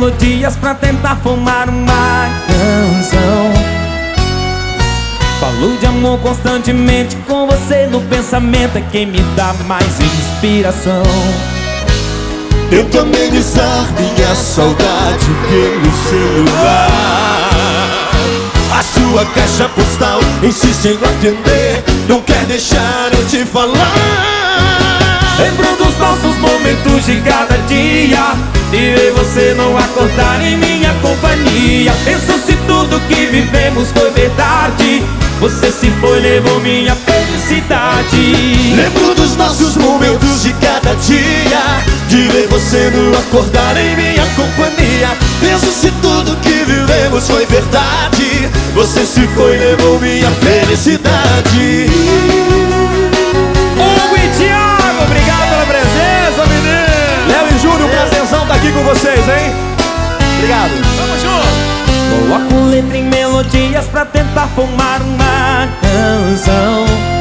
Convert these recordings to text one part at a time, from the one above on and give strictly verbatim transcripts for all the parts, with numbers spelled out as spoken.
melodias pra tentar formar uma canção. Falo de amor constantemente, com você no pensamento é quem me dá mais inspiração. Tento amenizar minha saudade pelo celular. A sua caixa postal insiste em atender, não quer deixar eu te falar. Lembro dos nossos momentos de cada dia, de ver você não acordar em minha companhia. Penso se tudo que vivemos foi verdade, você se foi, levou minha felicidade. Lembro dos nossos momentos de cada dia, de ver você não acordar em minha companhia. Penso se tudo que vivemos foi verdade, você se foi, levou minha felicidade. Hugo e Thiago, obrigado pela presença, menino. Léo e Júnior, prazerzão tá aqui com vocês, hein? Obrigado. Tamo junto. Coloco letra em melodias pra tentar formar uma canção.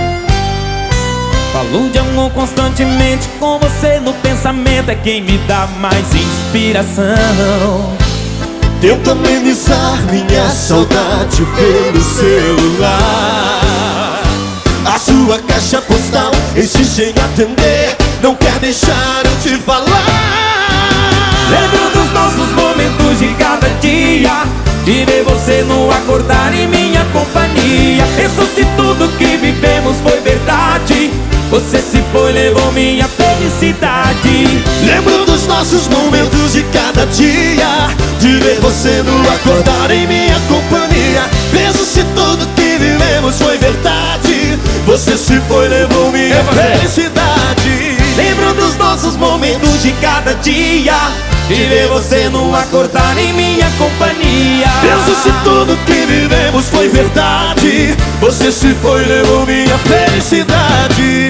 Falo de amor constantemente, com você no pensamento é quem me dá mais inspiração. Tento amenizar minha saudade pelo celular. A sua caixa postal insiste em atender, não quer deixar eu te falar. Lembro dos nossos momentos de cada dia, de ver você não acordar em minha companhia. Penso se tudo que vivemos foi verdade, você se foi, levou minha felicidade. Lembro dos nossos momentos de cada dia, de ver você não acordar em minha companhia. Penso se tudo que vivemos foi verdade, você se foi, levou minha felicidade. Lembro dos nossos momentos de cada dia, de ver você não acordar em minha companhia. Penso se tudo que vivemos foi verdade, você se foi, levou minha felicidade.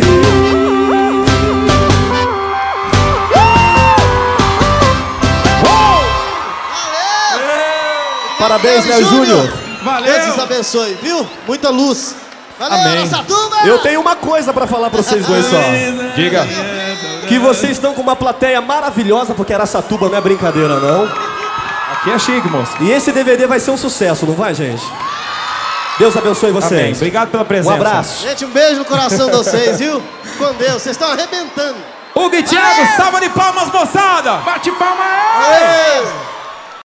Parabéns, Léo Júnior. Valeu. Deus os abençoe, viu? Muita luz. Valeu, Amém. Araçatuba! Eu tenho uma coisa pra falar pra vocês dois só. Diga. Que vocês estão com uma plateia maravilhosa, porque Araçatuba não é brincadeira, não. Aqui é chique, moço. E esse D V D vai ser um sucesso, não vai, gente? Deus abençoe vocês. Amém. Obrigado pela presença. Um abraço. Gente, um beijo no coração de vocês, viu? Com Deus, vocês estão arrebentando. Hugo e Thiago, salva de palmas, moçada. Bate palma aí. Valeu.